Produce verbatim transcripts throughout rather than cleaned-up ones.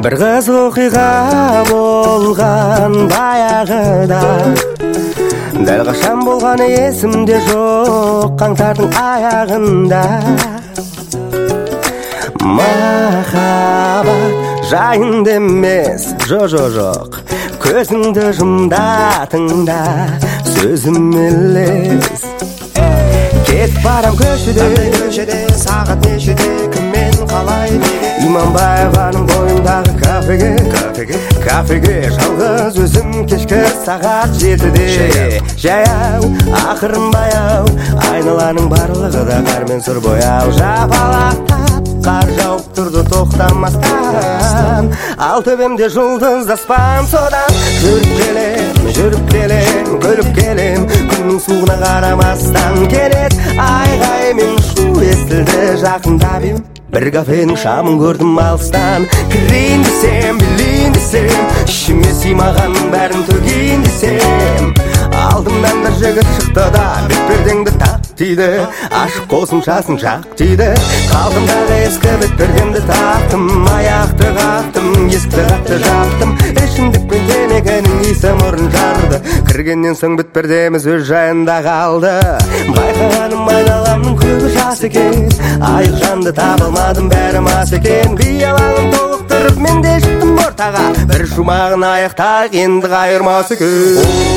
бір қыз оқиға болған баяғыда, дәл қашан болғаны есімде жоқ, қаңтардың аяғында. Махаббат жайында емес, жо-жо-жоқ, көзіңді жұмда тыңда, сөзім елес. Кетіп барам көшеде, сағат нешеде, кіммен қалай неге? Иманбаеваның бойындағы кафеге, кафеге, кафеге жалғыз өзім кешкі сағат жетіде. Жаяу, ақырын баяу, айналаның барлығы да қар мен сұр бояу. Жапалақтап, қар жауып тұрды тоқтамастан, ал төбемде жұлдыз аспан. Содан жүріп келем, жүріп келем, көліп келем, күннің суығына қарамастан. Келет айғай мен шу естілді жақындап ем, бір кафенің шамын көрдім алыстан. Кірейін десем, білейін десем, ішіме сыймаған бәрін төгейін десем, алдымнан да жігіт шықты да бетпердеңді тақ тиді, ашық қосымшасын жақ тиді. Қалдымдағы ескі бетпердемді тақтым, аяқты қақтым, есікті қатты жаптым. Ішімдікпен темекінің иісі мұрын жарды, кіргеннен соң бетпердеміз өз жайында қалды. Байқағаным айналамның көбі жас екен, айық жанды табылмадым, бәрі мас екен. Биялағын толықтырып мен де шықтым ортаға, бір шумағын аяқтақ енді қайырмас екен.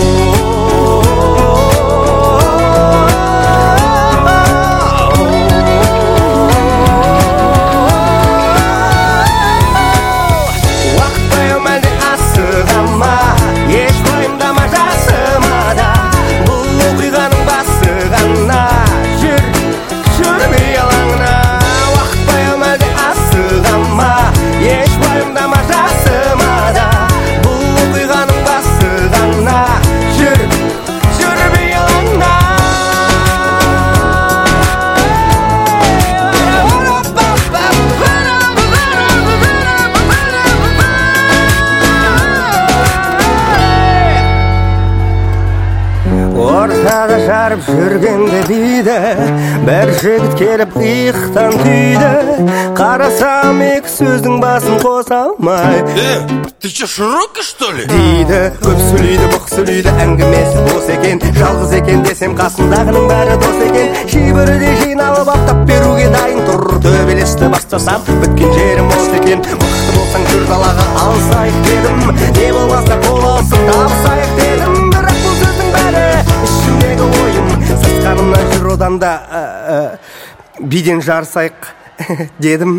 Ортада жарып жүргенде дейді, бір жігіт келіп иықтан түйді. Қарасам екі сөздің басын қоса алмай, Э, ты че, широкий, что ли? дейді. Көп сөйлейді, бұқ сөйлейді, әңгімесі бос екен. Жалғыз екен десем, қасындағының бәрі дос екен. Шибірі де жиналып ақтап беруге дайын тұр. Төбелесті бастасам, біткен жерім бос екен. Мықты болсаң жүр далаға алсайық дедім, не болмаса қол алысып табысайық дедім. Бірақ бұл сөздің бәрі ішімдегі ойым, сасқанымнан жүр одан да биден жарысайық дедім.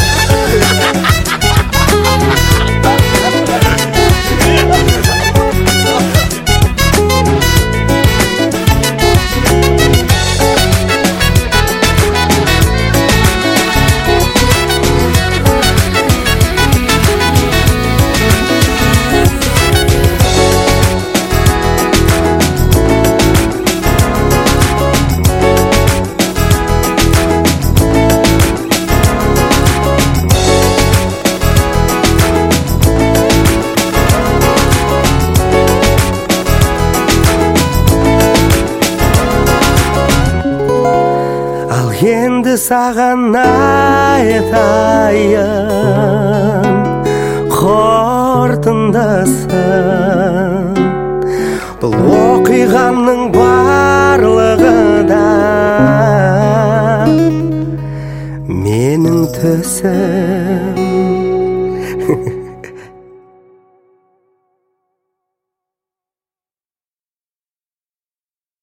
Енді саған айтайын қорытындысын, бұл оқиғаның барлығы да менің түсім.